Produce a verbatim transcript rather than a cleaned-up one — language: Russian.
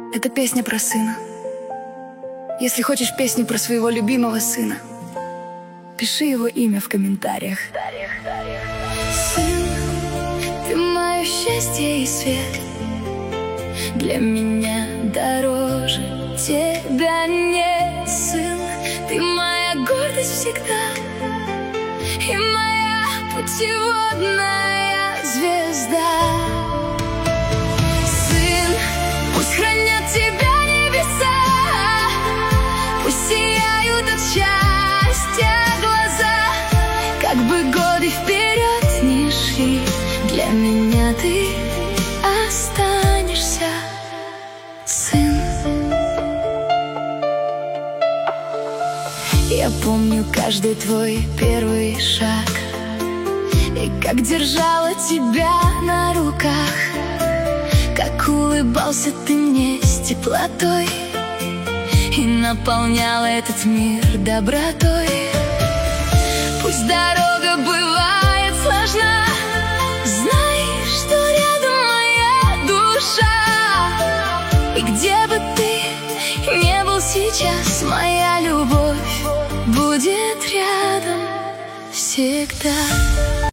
Это песня про сына. Если хочешь песню про своего любимого сына, пиши его имя в комментариях. Сын, ты мое счастье и свет, для меня дороже тебя нет. Сын, ты моя гордость всегда и моя путеводная звезда. Сын, пусть хранят тебя небеса, пусть сияют от счастья глаза. Как бы годы вперед ни шли, для меня ты останешься, сын. Я помню каждый твой первый шаг, и как держала тебя на руках, как улыбался ты мне с теплотой и наполняла этот мир добротой. Пусть дорога бывает сложна, знай, что рядом моя душа. И где бы ты не был сейчас, моя любовь будет рядом всегда.